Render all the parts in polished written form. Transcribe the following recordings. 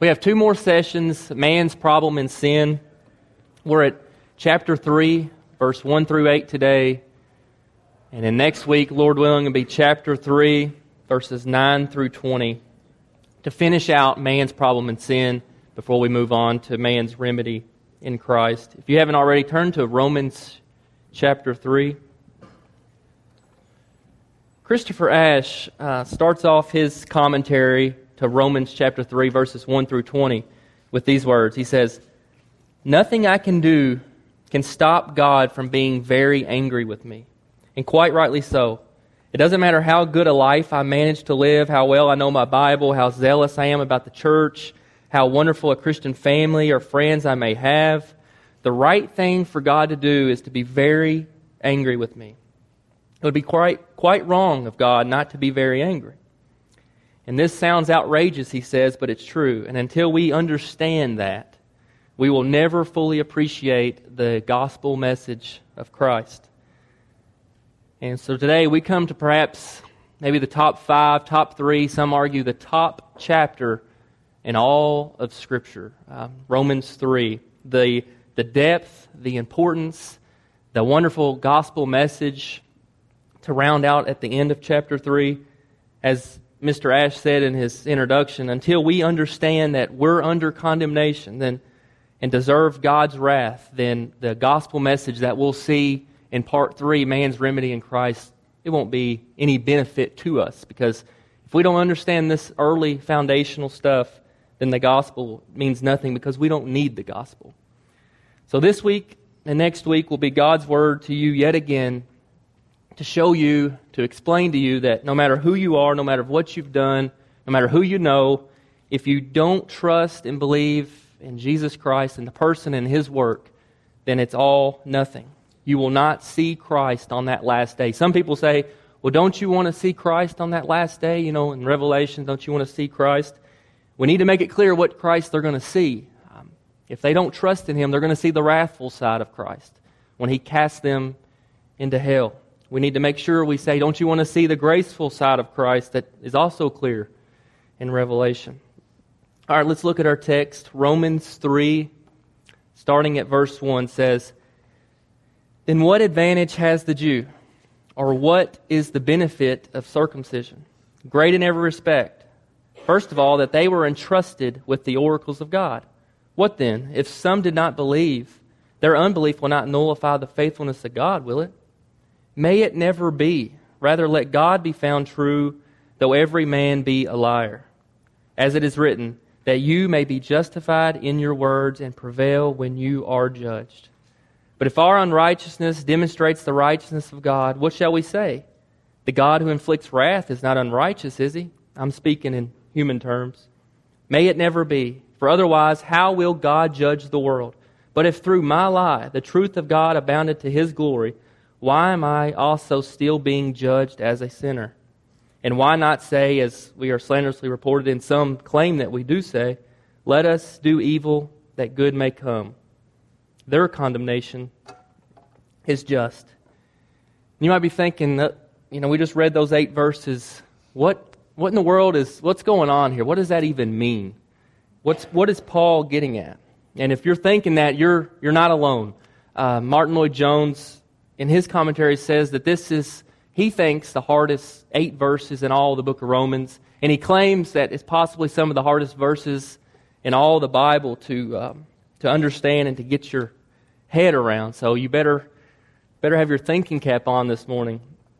We have two more sessions, Man's Problem and Sin. We're at chapter 3, verse 1 through 8 today. And then next week, Lord willing, it'll be chapter 3, verses 9 through 20, to finish out man's problem and sin before we move on to man's remedy in Christ. If you haven't already, turn to Romans chapter 3. Christopher Ash starts off his commentary to Romans chapter 3, verses 1 through 20 with these words. He says, "Nothing I can do can stop God from being very angry with me, and quite rightly so. It doesn't matter how good a life I manage to live, how well I know my Bible, how zealous I am about the church, how wonderful a Christian family or friends I may have. The right thing for God to do is to be very angry with me. It would be quite wrong of God not to be very angry. And this sounds outrageous," he says, "but it's true. And until we understand that, we will never fully appreciate the gospel message of Christ." And so today we come to perhaps maybe the top 5, top 3, some argue the top chapter in all of Scripture, Romans 3. The depth, the importance, the wonderful gospel message to round out at the end of chapter 3. As Mr. Ash said in his introduction, until we understand that we're under condemnation and deserve God's wrath, then the gospel message that we'll see in part 3, man's remedy in Christ, it won't be any benefit to us. Because if we don't understand this early foundational stuff, then the gospel means nothing, because we don't need the gospel. So this week and next week will be God's word to you yet again, to show you, to explain to you that no matter who you are, no matter what you've done, no matter who you know, if you don't trust and believe in Jesus Christ and the person and His work, then it's all nothing. You will not see Christ on that last day. Some people say, well, don't you want to see Christ on that last day? You know, in Revelation, don't you want to see Christ? We need to make it clear what Christ they're going to see. If they don't trust in Him, they're going to see the wrathful side of Christ when He casts them into hell. We need to make sure we say, don't you want to see the graceful side of Christ that is also clear in Revelation? All right, let's look at our text. Romans 3, starting at verse 1, says, "Then what advantage has the Jew? Or what is the benefit of circumcision? Great in every respect. First of all, that they were entrusted with the oracles of God. What then? If some did not believe, their unbelief will not nullify the faithfulness of God, will it? May it never be. Rather, let God be found true, though every man be a liar. As it is written, that you may be justified in your words and prevail when you are judged. But if our unrighteousness demonstrates the righteousness of God, what shall we say? The God who inflicts wrath is not unrighteous, is He? I'm speaking in human terms. May it never be. For otherwise, how will God judge the world? But if through my lie the truth of God abounded to His glory, why am I also still being judged as a sinner? And why not say, as we are slanderously reported, and some claim that we do say, let us do evil that good may come. Their condemnation is just." You might be thinking that, we just read those 8 verses. What in the world what's going on here? What does that even mean? What is Paul getting at? And if you're thinking that, you're not alone. Martin Lloyd-Jones, in his commentary, says that this is, he thinks, the hardest 8 verses in all the book of Romans. And he claims that it's possibly some of the hardest verses in all the Bible to understand and to get your head around. So you better have your thinking cap on this morning.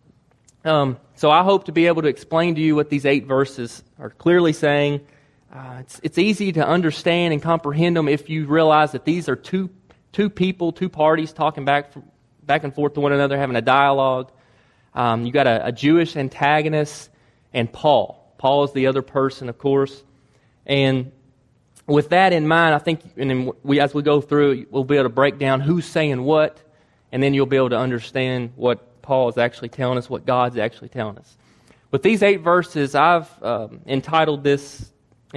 So I hope to be able to explain to you what these 8 verses are clearly saying. It's easy to understand and comprehend them if you realize that these are two people, two parties talking back and forth to one another, having a dialogue. You got a Jewish antagonist and Paul. Paul is the other person, of course. And with that in mind, I think as we go through, we'll be able to break down who's saying what, and then you'll be able to understand what Paul is actually telling us, what God's actually telling us. With these 8 verses, I've entitled this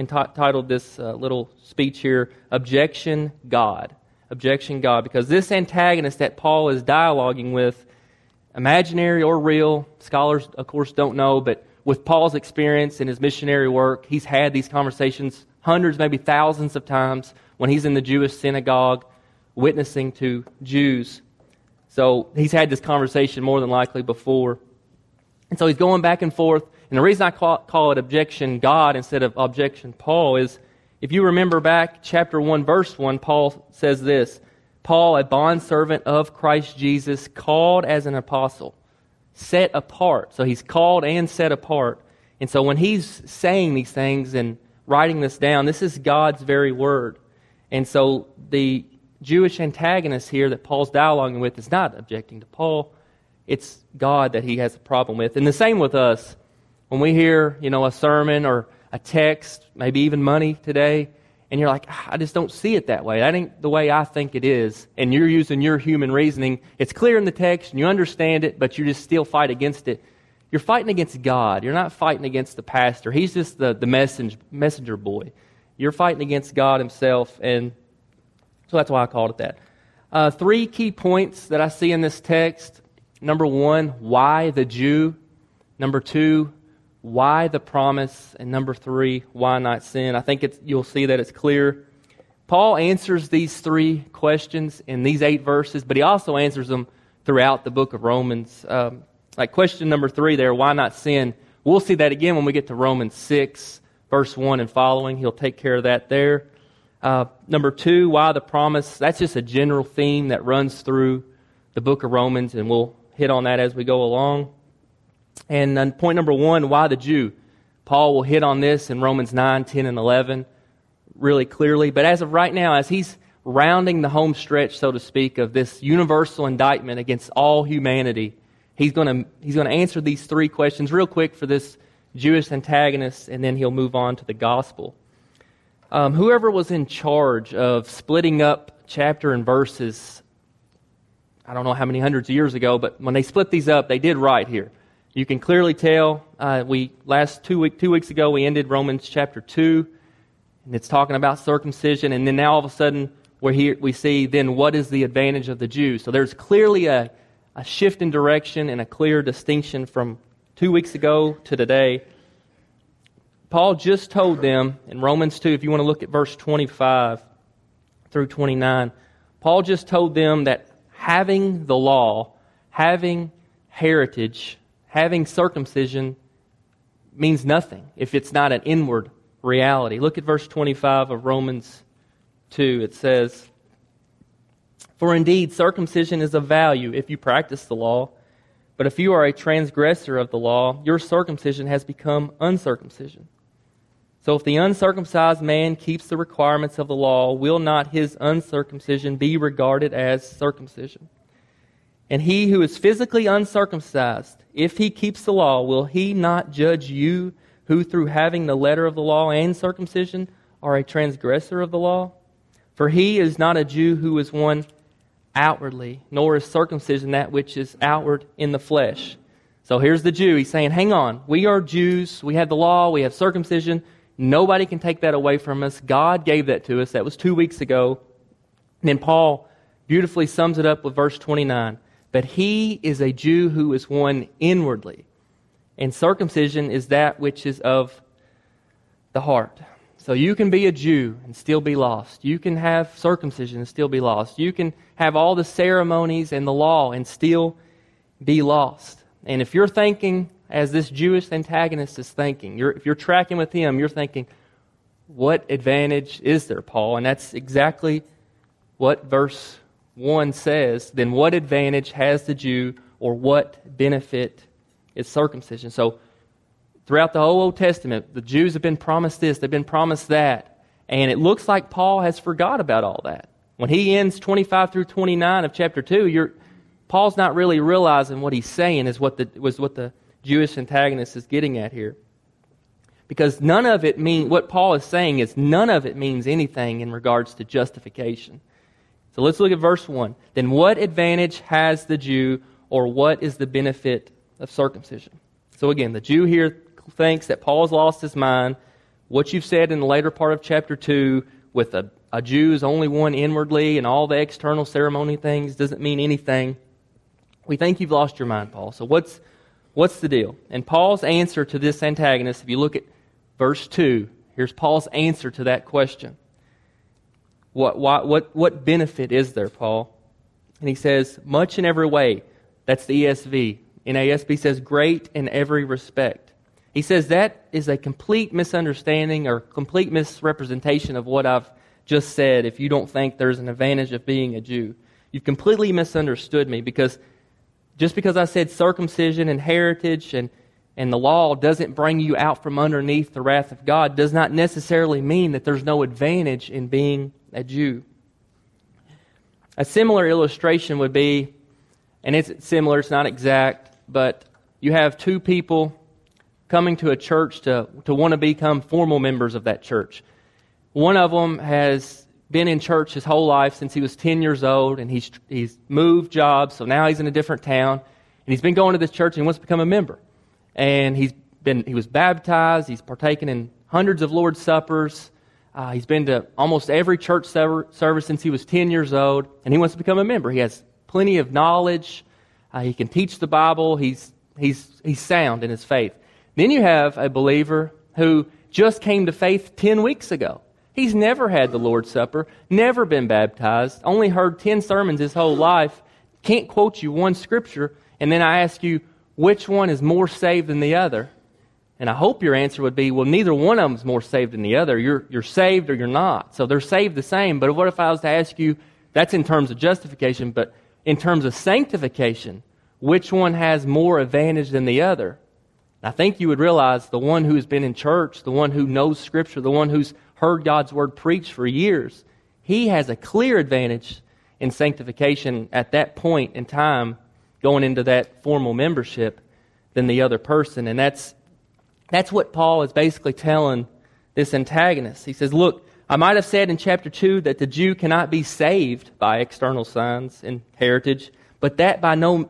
little speech here, Objection God. Objection God. Because this antagonist that Paul is dialoguing with, imaginary or real, scholars, of course, don't know, but with Paul's experience in his missionary work, he's had these conversations hundreds, maybe thousands of times when he's in the Jewish synagogue witnessing to Jews. So he's had this conversation more than likely before. And so he's going back and forth. And the reason I call it objection God instead of objection Paul is, if you remember back chapter 1, verse 1, Paul says this, Paul, a bondservant of Christ Jesus, called as an apostle, set apart. So he's called and set apart. And so when he's saying these things and writing this down, this is God's very word. And so the Jewish antagonist here that Paul's dialoguing with is not objecting to Paul. It's God that he has a problem with. And the same with us. When we hear, a sermon or a text, maybe even money today, and you're like, I just don't see it that way. That ain't the way I think it is. And you're using your human reasoning. It's clear in the text, and you understand it, but you just still fight against it. You're fighting against God. You're not fighting against the pastor. He's just the messenger boy. You're fighting against God himself, and so that's why I called it that. 3 key points that I see in this text. Number 1, why the Jew? Number 2, why the promise? And number 3, why not sin? I think you'll see that it's clear. Paul answers these 3 questions in these 8 verses, but he also answers them throughout the book of Romans. Like question number 3 there, why not sin? We'll see that again when we get to Romans 6, verse 1 and following. He'll take care of that there. Number 2, why the promise? That's just a general theme that runs through the book of Romans, and we'll hit on that as we go along. And then point number 1, why the Jew? Paul will hit on this in Romans 9, 10, and 11 really clearly. But as of right now, as he's rounding the home stretch, so to speak, of this universal indictment against all humanity, he's going to answer these 3 questions real quick for this Jewish antagonist, and then he'll move on to the gospel. Whoever was in charge of splitting up chapter and verses, I don't know how many hundreds of years ago, but when they split these up, they did right here. You can clearly tell, two weeks ago, we ended Romans chapter 2, and it's talking about circumcision, and then now all of a sudden, we see then what is the advantage of the Jews. So there's clearly a shift in direction and a clear distinction from 2 weeks ago to today. Paul just told them in Romans 2, if you want to look at verse 25 through 29, Paul just told them that having the law, having heritage, having circumcision means nothing if it's not an inward reality. Look at verse 25 of Romans 2. It says, "For indeed circumcision is of value if you practice the law, but if you are a transgressor of the law, your circumcision has become uncircumcision. So if the uncircumcised man keeps the requirements of the law, will not his uncircumcision be regarded as circumcision? And he who is physically uncircumcised, if he keeps the law, will he not judge you who through having the letter of the law and circumcision are a transgressor of the law? For he is not a Jew who is one outwardly, nor is circumcision that which is outward in the flesh." So here's the Jew. He's saying, hang on, we are Jews, we have the law, we have circumcision. Nobody can take that away from us. God gave that to us. That was 2 weeks ago. And then Paul beautifully sums it up with verse 29. "But he is a Jew who is one inwardly, and circumcision is that which is of the heart." So you can be a Jew and still be lost. You can have circumcision and still be lost. You can have all the ceremonies and the law and still be lost. And if you're thinking, as this Jewish antagonist is thinking, if you're tracking with him, you're thinking, what advantage is there, Paul? And that's exactly what verse 1 says. Then what advantage has the Jew, or what benefit is circumcision? So throughout the whole Old Testament, the Jews have been promised this, they've been promised that. And it looks like Paul has forgot about all that. When he ends 25 through 29 of chapter 2, Paul's not really realizing what he's saying is what the Jewish antagonist is getting at here. Because what Paul is saying is none of it means anything in regards to justification. So let's look at verse 1. "Then what advantage has the Jew, or what is the benefit of circumcision?" So again, the Jew here thinks that Paul's lost his mind. What you've said in the later part of chapter 2 with a Jew is only one inwardly and all the external ceremony things doesn't mean anything. We think you've lost your mind, Paul. So what's the deal? And Paul's answer to this antagonist, if you look at verse 2, Here's Paul's answer to that question. What benefit is there, Paul? And he says, much in every way. That's the ESV. NASB says, great in every respect. He says that is a complete misunderstanding or complete misrepresentation of what I've just said if you don't think there's an advantage of being a Jew. You've completely misunderstood me, because just because I said circumcision and heritage and the law doesn't bring you out from underneath the wrath of God does not necessarily mean that there's no advantage in being a Jew. A similar illustration would be, and it's similar, it's not exact, but you have two people coming to a church to want to become formal members of that church. One of them has been in church his whole life since he was 10 years old, and he's moved jobs, so now he's in a different town, and he's been going to this church and he wants to become a member. And he was baptized, he's partaken in hundreds of Lord's Suppers, he's been to almost every church service since he was 10 years old, and he wants to become a member. He has plenty of knowledge, he can teach the Bible, he's sound in his faith. Then you have a believer who just came to faith 10 weeks ago. He's never had the Lord's Supper, never been baptized, only heard 10 sermons his whole life, can't quote you one scripture, and then I ask you, which one is more saved than the other? And I hope your answer would be, well, neither one of them is more saved than the other. You're saved or you're not. So they're saved the same. But what if I was to ask you, that's in terms of justification, but in terms of sanctification, which one has more advantage than the other? I think you would realize the one who's been in church, the one who knows Scripture, the one who's heard God's Word preached for years, he has a clear advantage in sanctification at that point in time going into that formal membership than the other person. And that's what Paul is basically telling this antagonist. He says, look, I might have said in chapter 2 that the Jew cannot be saved by external signs and heritage, but that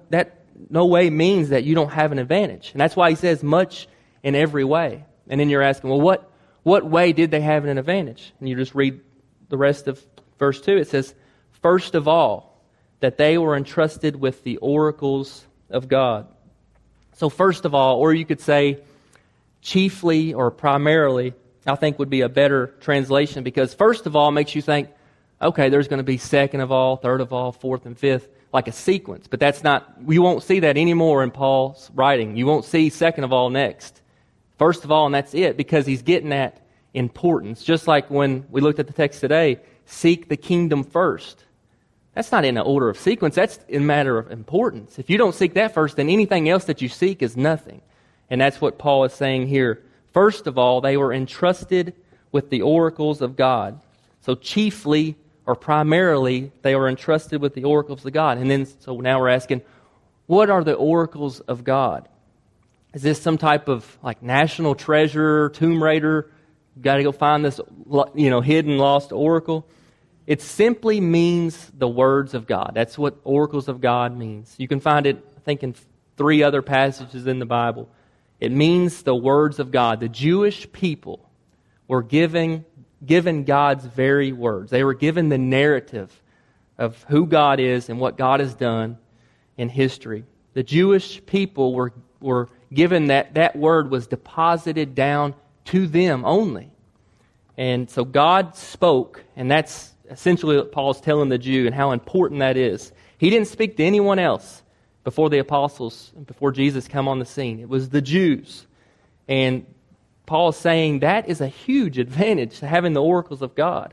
no way means that you don't have an advantage. And that's why he says much in every way. And then you're asking, well, what way did they have an advantage? And you just read the rest of verse 2. It says, first of all, that they were entrusted with the oracles of God. So first of all, or you could say chiefly or primarily, I think would be a better translation, because first of all makes you think, okay, there's going to be second of all, third of all, fourth and fifth, like a sequence. But that's not, we won't see that anymore in Paul's writing. You won't see second of all next. First of all, and that's it, because he's getting at importance. Just like when we looked at the text today, seek the kingdom first. That's not in an order of sequence, that's in a matter of importance. If you don't seek that first, then anything else that you seek is nothing. And that's what Paul is saying here. First of all, they were entrusted with the oracles of God. So chiefly or primarily, they were entrusted with the oracles of God. And then, so now we're asking, what are the oracles of God? Is this some type of like national treasure, Tomb Raider? Got to go find this, hidden, lost oracle? It simply means the words of God. That's what oracles of God means. You can find it, I think, in 3 other passages in the Bible. It means the words of God. The Jewish people were given God's very words. They were given the narrative of who God is and what God has done in history. The Jewish people were given that word was deposited down to them only. And so God spoke, and that's essentially what Paul's telling the Jew and how important that is. He didn't speak to anyone else before the apostles, before Jesus come on the scene. It was the Jews. And Paul is saying that is a huge advantage to having the oracles of God.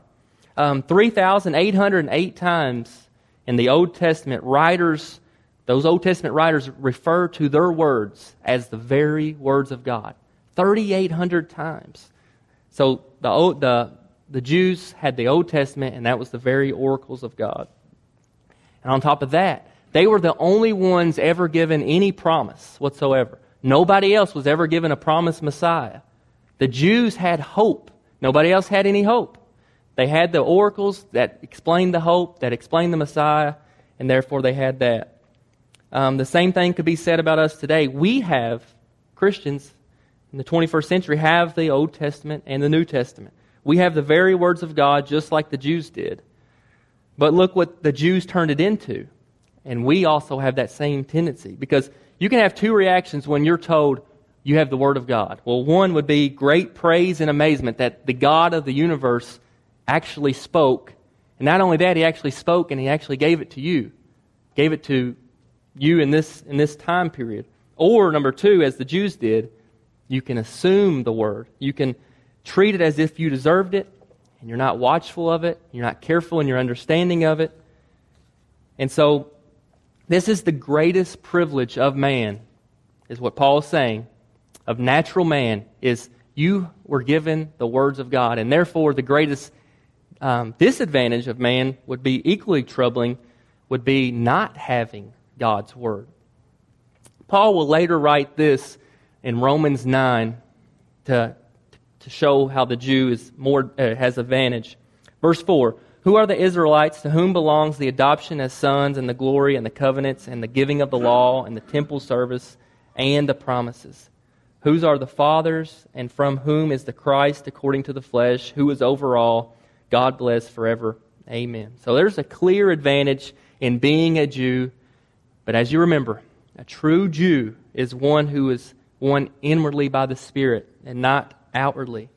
3,808 times in the Old Testament, those Old Testament writers refer to their words as the very words of God. 3,800 times. So the Jews had the Old Testament, and that was the very oracles of God. And on top of that, they were the only ones ever given any promise whatsoever. Nobody else was ever given a promised Messiah. The Jews had hope. Nobody else had any hope. They had the oracles that explained the hope, that explained the Messiah, and therefore they had that. The same thing could be said about us today. We have, Christians in the 21st century, have the Old Testament and the New Testament. We have the very words of God just like the Jews did. But look what the Jews turned it into. And we also have that same tendency. Because you can have 2 reactions when you're told, you have the Word of God. Well, one would be great praise and amazement that the God of the universe actually spoke. And not only that, He actually spoke and He actually gave it to you. Gave it to you in this time period. Or, number two, as the Jews did, you can assume the Word. You can treat it as if you deserved it, and you're not watchful of it. You're not careful in your understanding of it. And so, this is the greatest privilege of man, is what Paul is saying, of natural man, is you were given the words of God. And therefore, the greatest disadvantage of man would be equally troubling, would be not having God's Word. Paul will later write this in Romans 9 to show how the Jew is has advantage. Verse 4, who are the Israelites to whom belongs the adoption as sons and the glory and the covenants and the giving of the law and the temple service and the promises? Whose are the fathers and from whom is the Christ according to the flesh, who is over all, God bless forever. Amen. So there's a clear advantage in being a Jew. But as you remember, a true Jew is one who is won inwardly by the Spirit and not outwardly.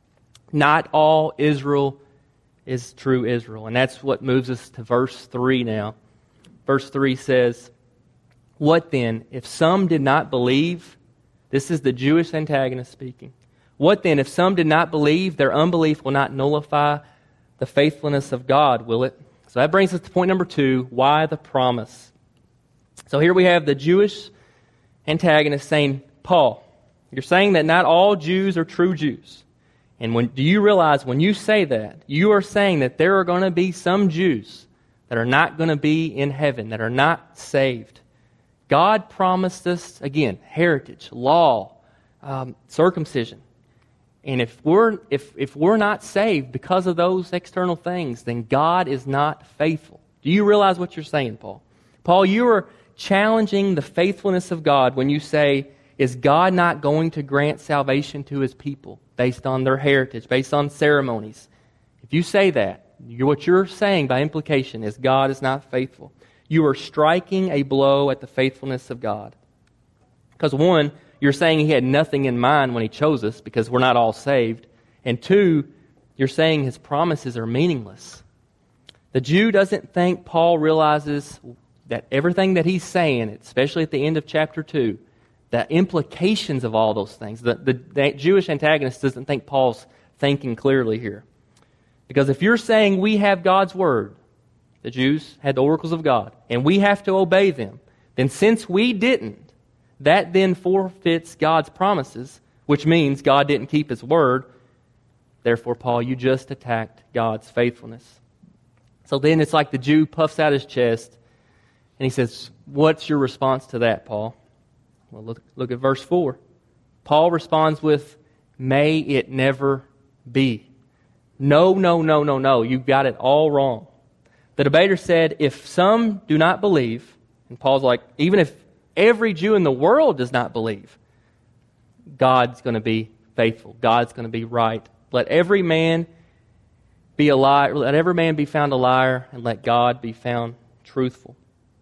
Not all Israel is true Israel. And that's what moves us to verse 3 now. Verse 3 says, what then, if some did not believe? This is the Jewish antagonist speaking. What then, if some did not believe? Their unbelief will not nullify the faithfulness of God, will it? So that brings us to point number 2, why the promise? So here we have the Jewish antagonist saying, Paul, you're saying that not all Jews are true Jews. And do you realize when you say that, you are saying that there are going to be some Jews that are not going to be in heaven, that are not saved. God promised us, again, heritage, law, circumcision. And if we're not saved because of those external things, then God is not faithful. Do you realize what you're saying, Paul? Paul, you are challenging the faithfulness of God when you say, is God not going to grant salvation to His people based on their heritage, based on ceremonies? If you say that, what you're saying by implication is God is not faithful. You are striking a blow at the faithfulness of God. Because one, you're saying He had nothing in mind when He chose us because we're not all saved. And two, you're saying His promises are meaningless. The Jew doesn't think Paul realizes that everything that he's saying, especially at the end of chapter 2, the implications of all those things. The Jewish antagonist doesn't think Paul's thinking clearly here. Because if you're saying we have God's Word, the Jews had the oracles of God, and we have to obey them, then since we didn't, that then forfeits God's promises, which means God didn't keep His Word. Therefore, Paul, you just attacked God's faithfulness. So then it's like the Jew puffs out his chest, and he says, what's your response to that, Paul? Well, look at verse 4. Paul responds with, may it never be. No, no, no, no, no. You've got it all wrong. The debater said, if some do not believe, and Paul's like, even if every Jew in the world does not believe, God's going to be faithful. God's going to be right. Let every man be a liar. Let every man be found a liar, and let God be found truthful.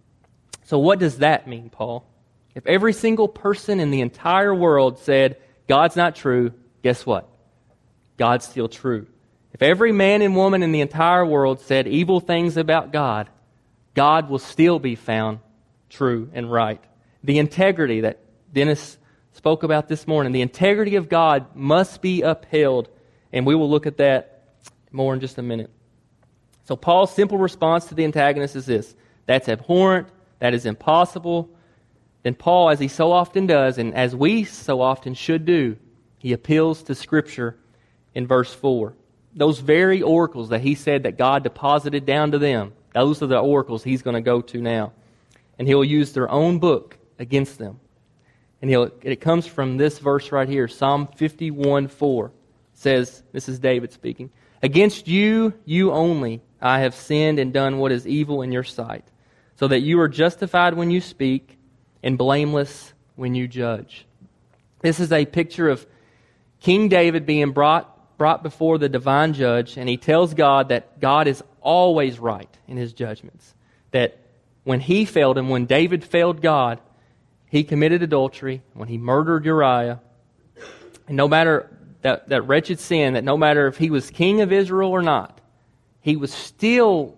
So what does that mean, Paul? If every single person in the entire world said, God's not true, guess what? God's still true. If every man and woman in the entire world said evil things about God, God will still be found true and right. The integrity that Dennis spoke about this morning, the integrity of God must be upheld, and we will look at that more in just a minute. So Paul's simple response to the antagonist is this: that's abhorrent, that is impossible. Then Paul, as he so often does, and as we so often should do, he appeals to Scripture in verse 4. Those very oracles that he said that God deposited down to them, those are the oracles he's going to go to now. And he'll use their own book against them. And it comes from this verse right here, Psalm 51:4. Says, this is David speaking, against you, you only, I have sinned and done what is evil in your sight, so that you are justified when you speak and blameless when you judge. This is a picture of King David being brought before the divine judge, and he tells God that God is always right in His judgments. That when he failed him, when David failed God, he committed adultery, when he murdered Uriah, and no matter that wretched sin, that no matter if he was king of Israel or not, he was still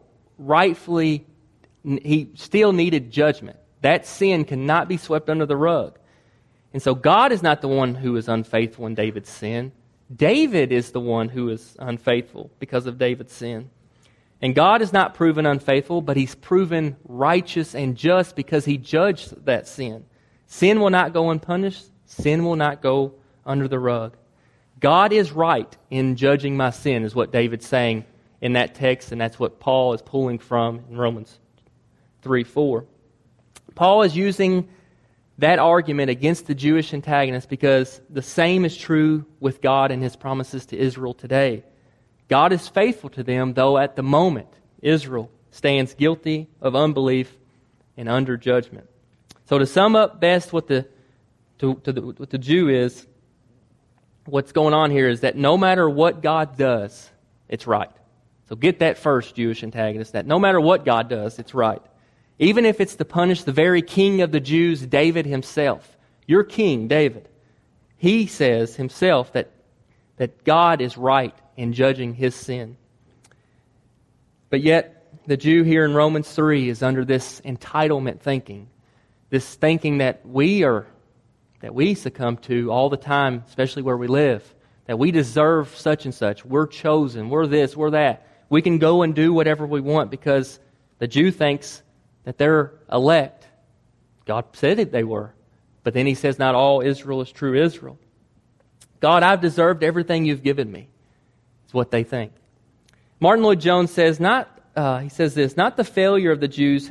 he still needed judgment. That sin cannot be swept under the rug. And so God is not the one who is unfaithful in David's sin. David is the one who is unfaithful because of David's sin. And God is not proven unfaithful, but He's proven righteous and just because He judged that sin. Sin will not go unpunished. Sin will not go under the rug. God is right in judging my sin, is what David's saying in that text, and that's what Paul is pulling from in Romans 3:4. Paul is using that argument against the Jewish antagonists because the same is true with God and His promises to Israel today. God is faithful to them, though at the moment Israel stands guilty of unbelief and under judgment. So to sum up best what the Jew is, what's going on here is that no matter what God does, it's right. So get that first, Jewish antagonist, that no matter what God does, it's right. Even if it's to punish the very king of the Jews, David himself. Your king, David, he says himself that God is right in judging his sin. But yet, the Jew here in Romans 3 is under this entitlement thinking, this thinking that we succumb to all the time, especially where we live, that we deserve such and such, we're chosen, we're this, we're that. We can go and do whatever we want because the Jew thinks that they're elect. God said that they were. But then he says not all Israel is true Israel. God, I've deserved everything you've given me. It's what they think. Martin Lloyd-Jones says, not that the failure of the Jews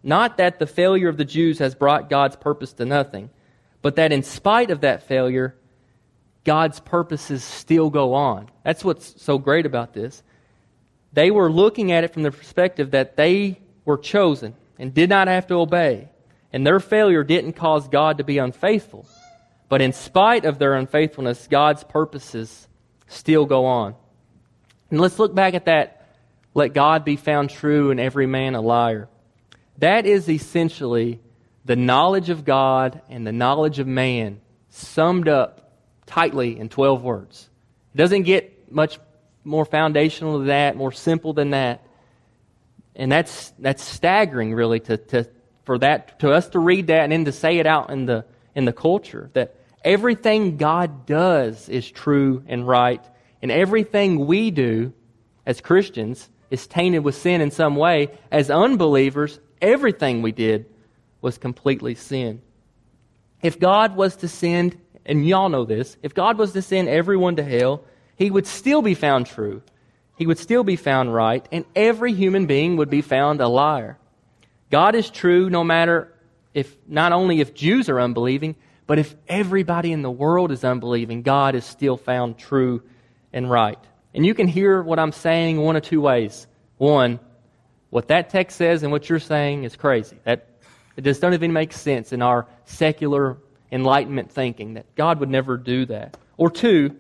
has brought God's purpose to nothing, but that in spite of that failure, God's purposes still go on. That's what's so great about this. They were looking at it from the perspective that they were chosen and did not have to obey. And their failure didn't cause God to be unfaithful. But in spite of their unfaithfulness, God's purposes still go on. And let's look back at that. Let God be found true and every man a liar. That is essentially the knowledge of God and the knowledge of man summed up tightly in 12 words. It doesn't get much more foundational than that, more simple than that. And that's staggering, really, for us to read that and then to say it out in the culture, that everything God does is true and right, and everything we do as Christians is tainted with sin in some way. As unbelievers, everything we did was completely sin. If God was to send, and y'all know this, if God was to send everyone to hell, He would still be found true. He would still be found right, and every human being would be found a liar. God is true no matter not only if Jews are unbelieving, but if everybody in the world is unbelieving, God is still found true and right. And you can hear what I'm saying one of two ways. One, what that text says and what you're saying is crazy. It just doesn't even make sense in our secular Enlightenment thinking that God would never do that. Or two,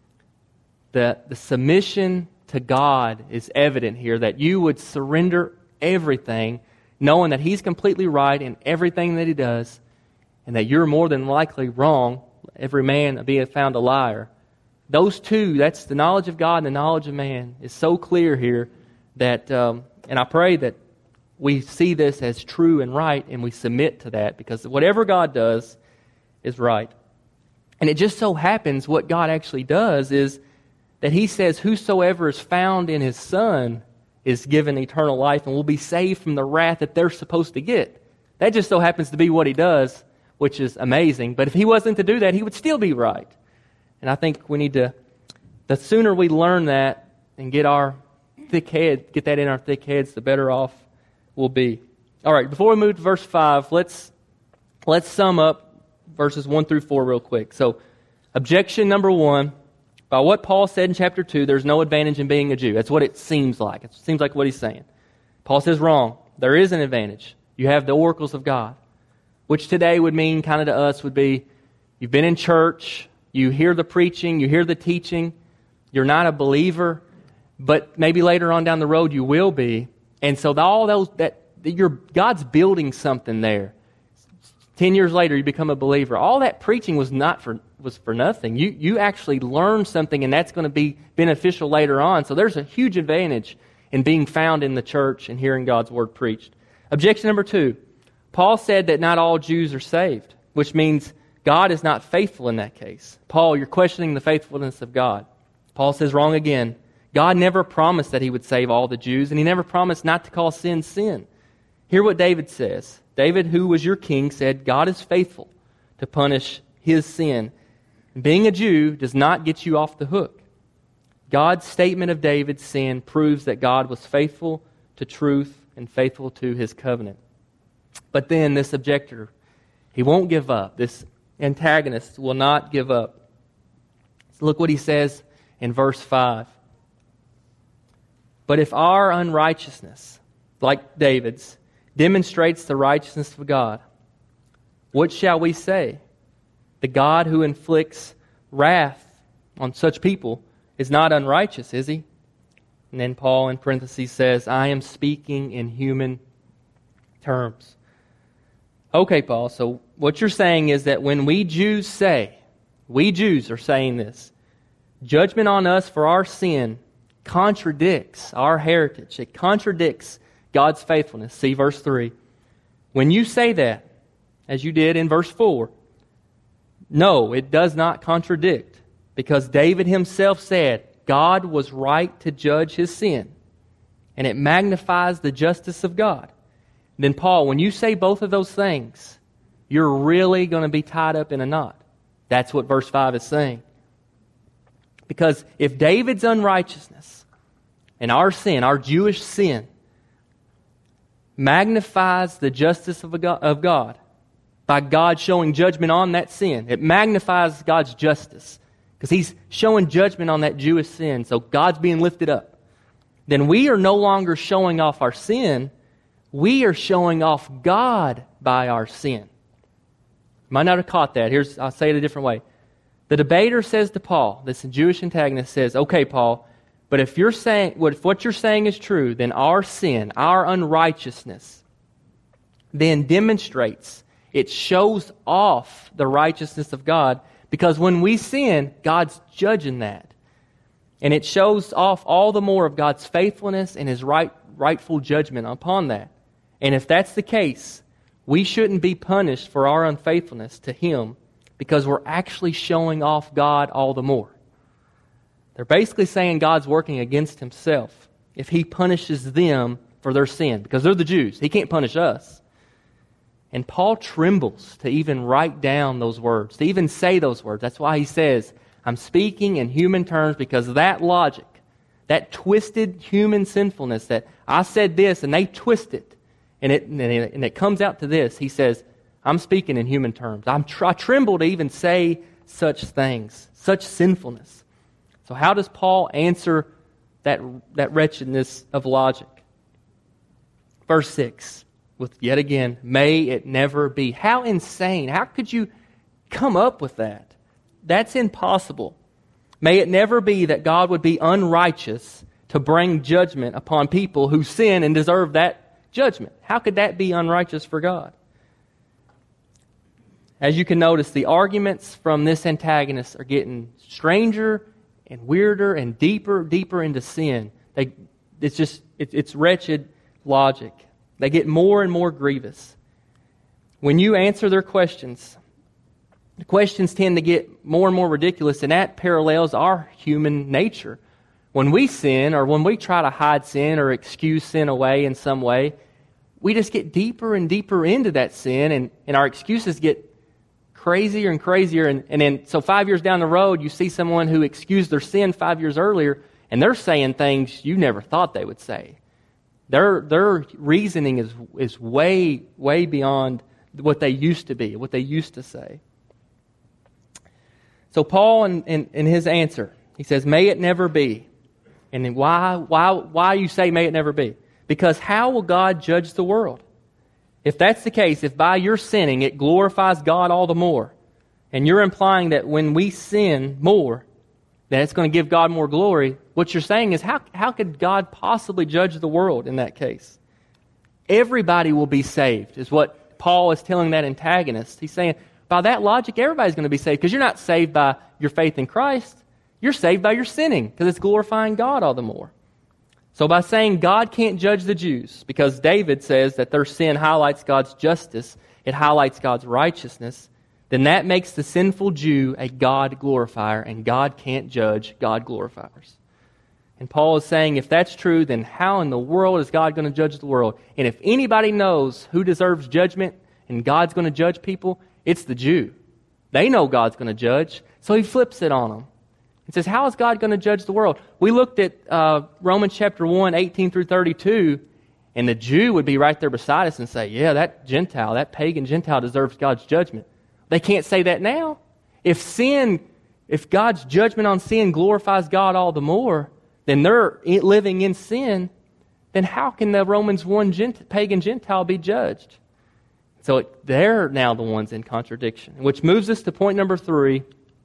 the submission to God is evident here, that you would surrender everything, knowing that He's completely right in everything that He does, and that you're more than likely wrong, every man being found a liar. Those two, that's the knowledge of God and the knowledge of man, is so clear here that, and I pray that we see this as true and right, and we submit to that, because whatever God does is right. And it just so happens what God actually does is that He says, whosoever is found in His Son is given eternal life and will be saved from the wrath that they're supposed to get. That just so happens to be what He does, which is amazing. But if He wasn't to do that, He would still be right. And I think we need to, the sooner we learn that and get that in our thick heads, the better off we'll be. All right, before we move to verse 5, let's sum up verses 1 through 4 real quick. So, objection number 1, by what Paul said in chapter 2, there's no advantage in being a Jew. That's what it seems like. It seems like what he's saying. Paul says wrong. There is an advantage. You have the oracles of God, which today would mean kind of to us would be, you've been in church, you hear the preaching, you hear the teaching, you're not a believer, but maybe later on down the road you will be. And so God's building something there. 10 years later, you become a believer. All that preaching was for nothing. You actually learned something, and that's going to be beneficial later on. So there's a huge advantage in being found in the church and hearing God's word preached. Objection number 2. Paul said that not all Jews are saved, which means God is not faithful in that case. Paul, you're questioning the faithfulness of God. Paul says wrong again. God never promised that he would save all the Jews, and he never promised not to call sin, sin. Hear what David says. David, who was your king, said, God is faithful to punish his sin. Being a Jew does not get you off the hook. God's statement of David's sin proves that God was faithful to truth and faithful to his covenant. But then this objector, he won't give up. This antagonist will not give up. So look what he says in verse 5. But if our unrighteousness, like David's, demonstrates the righteousness of God, what shall we say? The God who inflicts wrath on such people is not unrighteous, is he? And then Paul in parentheses says, I am speaking in human terms. Okay, Paul, so what you're saying is that when we Jews are saying this, judgment on us for our sin contradicts our heritage. It contradicts God's faithfulness. See verse 3. When you say that, as you did in verse 4, no, it does not contradict, because David himself said God was right to judge his sin, and it magnifies the justice of God. Then Paul, when you say both of those things, you're really going to be tied up in a knot. That's what verse 5 is saying. Because if David's unrighteousness and our sin, our Jewish sin, magnifies the justice of God by God showing judgment on that sin, it magnifies God's justice because He's showing judgment on that Jewish sin, so God's being lifted up. Then we are no longer showing off our sin, we are showing off God by our sin. You might not have caught that. I'll say it a different way. The debater says to Paul, this Jewish antagonist says, okay, Paul, but if what you're saying is true, then our sin, our unrighteousness, then demonstrates, it shows off the righteousness of God, because when we sin, God's judging that. And it shows off all the more of God's faithfulness and His rightful judgment upon that. And if that's the case, we shouldn't be punished for our unfaithfulness to Him, because we're actually showing off God all the more. They're basically saying God's working against Himself if He punishes them for their sin, because they're the Jews. He can't punish us. And Paul trembles to even write down those words, to even say those words. That's why he says, I'm speaking in human terms, because that logic, that twisted human sinfulness, that I said this and they twist it, and it comes out to this. He says, I'm speaking in human terms. I tremble to even say such things, such sinfulness. So how does Paul answer that wretchedness of logic? Verse 6, with yet again, may it never be. How insane. How could you come up with that? That's impossible. May it never be that God would be unrighteous to bring judgment upon people who sin and deserve that judgment. How could that be unrighteous for God? As you can notice, the arguments from this antagonist are getting stranger and weirder and deeper into sin. It's wretched logic. They get more and more grievous. When you answer their questions, the questions tend to get more and more ridiculous, and that parallels our human nature. When we sin, or when we try to hide sin or excuse sin away in some way, we just get deeper and deeper into that sin, and our excuses get crazier and crazier. And then, so 5 years down the road, you see someone who excused their sin 5 years earlier, and they're saying things you never thought they would say. Their reasoning is way, way beyond what they used to be, what they used to say. So Paul, in his answer, he says, may it never be. And then why you say may it never be? Because how will God judge the world? If that's the case, if by your sinning it glorifies God all the more, and you're implying that when we sin more, that it's going to give God more glory, what you're saying is how could God possibly judge the world in that case? Everybody will be saved, is what what Paul is telling that antagonist. He's saying, by that logic, everybody's going to be saved because you're not saved by your faith in Christ. You're saved by your sinning because it's glorifying God all the more. So by saying God can't judge the Jews because David says that their sin highlights God's justice, it highlights God's righteousness, then that makes the sinful Jew a God glorifier, and God can't judge God glorifiers. And Paul is saying, if that's true, then how in the world is God going to judge the world? And if anybody knows who deserves judgment and God's going to judge people, it's the Jew. They know God's going to judge, so he flips it on them. He says, how is God going to judge the world? We looked at Romans chapter 1, 18 through 32, and the Jew would be right there beside us and say, yeah, that Gentile, that pagan Gentile deserves God's judgment. They can't say that now. If God's judgment on sin glorifies God all the more, then they're living in sin, then how can the Romans 1 pagan Gentile be judged? So they're now the ones in contradiction, which moves us to point number 3,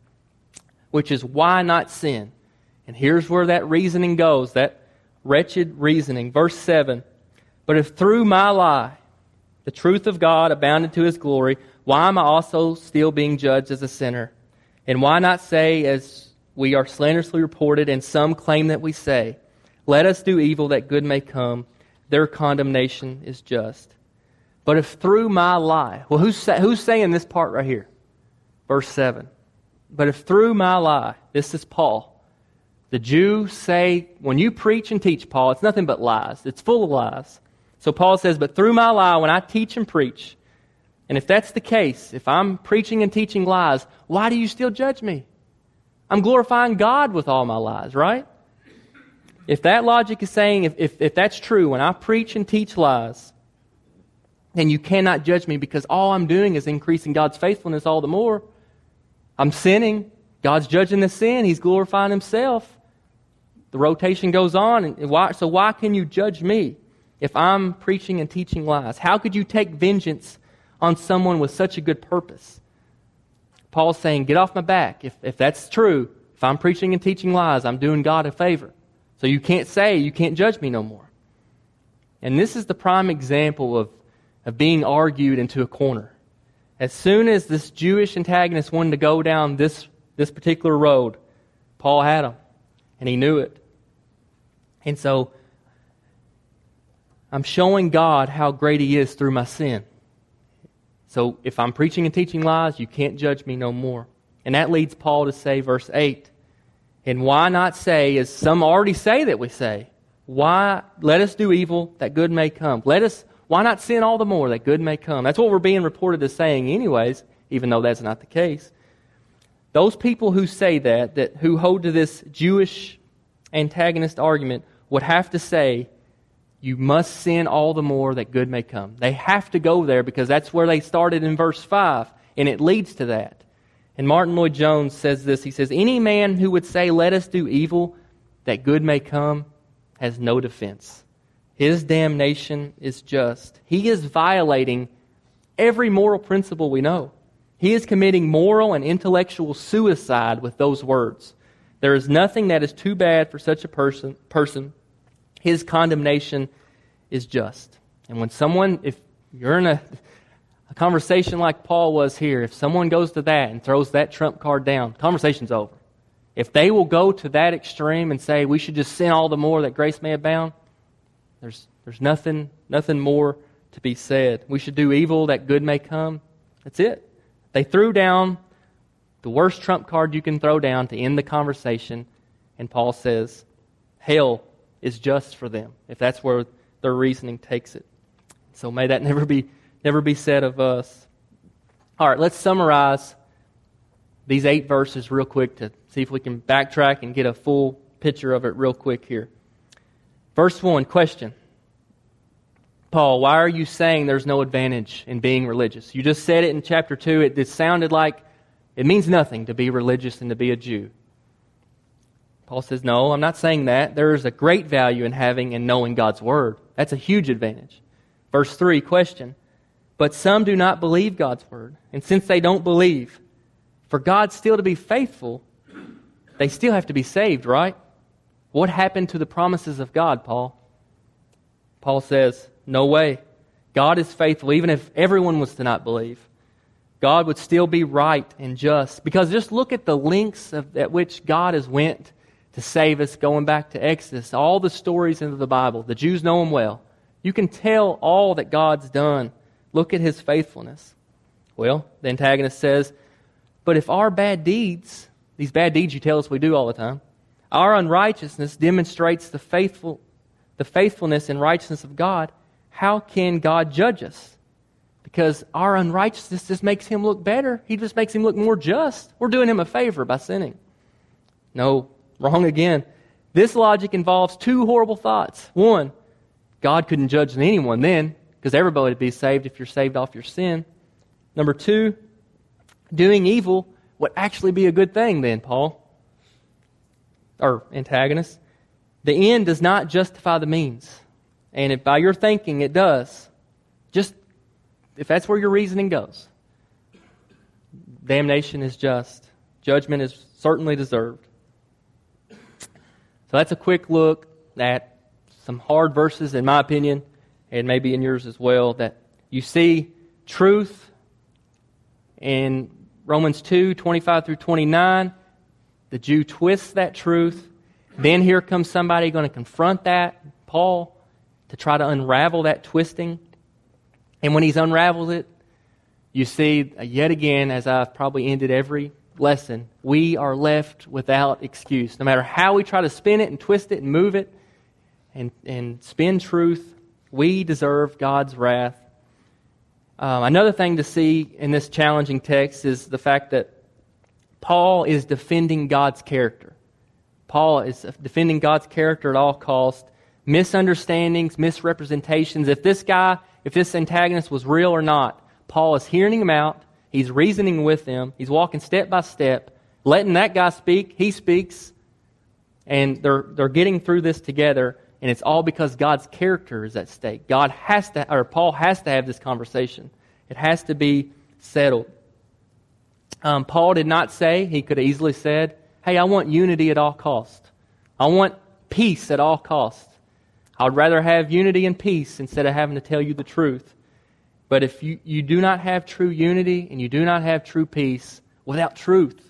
which is why not sin? And here's where that reasoning goes, that wretched reasoning. Verse 7, but if through my lie the truth of God abounded to his glory, why am I also still being judged as a sinner? And why not say, as we are slanderously reported, and some claim that we say, let us do evil that good may come, their condemnation is just. But if through my lie, well, who's saying this part right here? Verse 7. But if through my lie, this is Paul, the Jews say, when you preach and teach, Paul, it's nothing but lies. It's full of lies. So Paul says, but through my lie, when I teach and preach, and if that's the case, if I'm preaching and teaching lies, why do you still judge me? I'm glorifying God with all my lies, right? If that logic is saying, if that's true, when I preach and teach lies, then you cannot judge me because all I'm doing is increasing God's faithfulness all the more. I'm sinning. God's judging the sin. He's glorifying himself. The rotation goes on. So why can you judge me if I'm preaching and teaching lies? How could you take vengeance on someone with such a good purpose? Paul's saying, get off my back. If that's true, if I'm preaching and teaching lies, I'm doing God a favor. So you can't judge me no more. And this is the prime example of being argued into a corner. As soon as this Jewish antagonist wanted to go down this particular road, Paul had him, and he knew it. And so I'm showing God how great he is through my sin. So if I'm preaching and teaching lies, you can't judge me no more. And that leads Paul to say, verse 8, and why not say, as some already say that we say, why let us do evil that good may come? Why not sin all the more that good may come? That's what we're being reported as saying anyways, even though that's not the case. Those people who say that who hold to this Jewish antagonist argument would have to say, you must sin all the more that good may come. They have to go there because that's where they started in verse 5, and it leads to that. And Martin Lloyd-Jones says this. He says, any man who would say, let us do evil that good may come, has no defense. His damnation is just. He is violating every moral principle we know. He is committing moral and intellectual suicide with those words. There is nothing that is too bad for such a person. His condemnation is just. And if you're in a conversation like Paul was here, if someone goes to that and throws that trump card down, conversation's over. If they will go to that extreme and say we should just sin all the more that grace may abound, there's nothing more to be said. We should do evil that good may come. That's it. They threw down the worst trump card you can throw down to end the conversation, and Paul says, hell is just for them, if that's where their reasoning takes it. So may that never be said of us. All right, let's summarize these 8 verses real quick to see if we can backtrack and get a full picture of it real quick here. Verse 1, question. Paul, why are you saying there's no advantage in being religious? You just said it in chapter 2. It sounded like it means nothing to be religious and to be a Jew. Paul says, no, I'm not saying that. There is a great value in having and knowing God's Word. That's a huge advantage. Verse 3, question. But some do not believe God's Word. And since they don't believe, for God still to be faithful, they still have to be saved, right? What happened to the promises of God, Paul? Paul says, no way. God is faithful, even if everyone was to not believe. God would still be right and just. Because just look at the lengths at which God has went to save us, going back to Exodus. All the stories in the Bible, the Jews know them well. You can tell all that God's done. Look at His faithfulness. Well, the antagonist says, but if our bad deeds, these bad deeds you tell us we do all the time, our unrighteousness demonstrates the faithfulness and righteousness of God, how can God judge us? Because our unrighteousness just makes Him look better. He just makes Him look more just. We're doing Him a favor by sinning. No, wrong again. This logic involves two horrible thoughts. One, God couldn't judge anyone then, because everybody would be saved if you're saved off your sin. Number two, doing evil would actually be a good thing then, Paul, or antagonist. The end does not justify the means. And if by your thinking it does, just if that's where your reasoning goes, damnation is just. Judgment is certainly deserved. So that's a quick look at some hard verses, in my opinion, and maybe in yours as well, that you see truth in Romans 2, 25 through 29. The Jew twists that truth. Then here comes somebody going to confront that, Paul, to try to unravel that twisting. And when he's unraveled it, you see, yet again, as I've probably ended every lesson, we are left without excuse. No matter how we try to spin it and twist it and move it and spin truth, we deserve God's wrath. Another thing to see in this challenging text is the fact that Paul is defending God's character. Paul is defending God's character at all costs. Misunderstandings, misrepresentations. If this antagonist was real or not, Paul is hearing him out. He's reasoning with him. He's walking step by step, letting that guy speak. He speaks, and they're getting through this together. And it's all because God's character is at stake. Paul has to have this conversation. It has to be settled. Paul did not say, he could have easily said, hey, I want unity at all costs. I want peace at all costs. I would rather have unity and peace instead of having to tell you the truth. But if you do not have true unity and you do not have true peace without truth,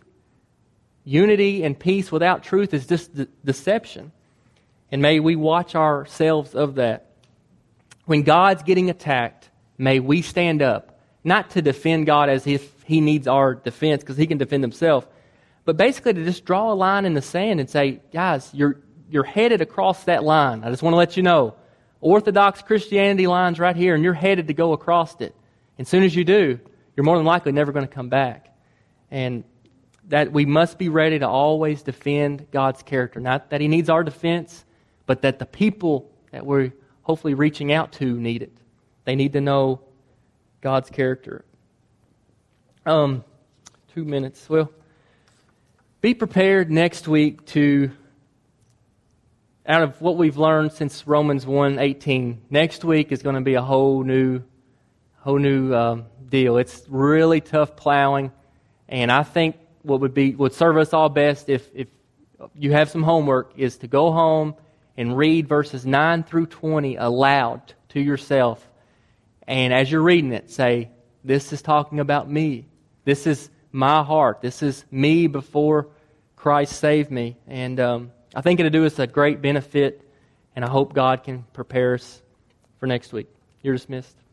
unity and peace without truth is just deception. And may we watch ourselves of that. When God's getting attacked, may we stand up, not to defend God as if He needs our defense because He can defend Himself, but basically to just draw a line in the sand and say, guys, you're headed across that line. I just want to let you know. Orthodox Christianity line's right here, and you're headed to go across it. And as soon as you do, you're more than likely never going to come back. And that we must be ready to always defend God's character. Not that He needs our defense, but that the people that we're hopefully reaching out to need it. They need to know God's character. 2 minutes. Well, be prepared next week to, out of what we've learned since Romans 1:18, next week is going to be a whole new deal. It's really tough plowing, and I think what would serve us all best if you have some homework is to go home and read verses 9 through 20 aloud to yourself. And as you're reading it, say, this is talking about me. This is my heart. This is me before Christ saved me. And I think it'll do us a great benefit, and I hope God can prepare us for next week. You're dismissed.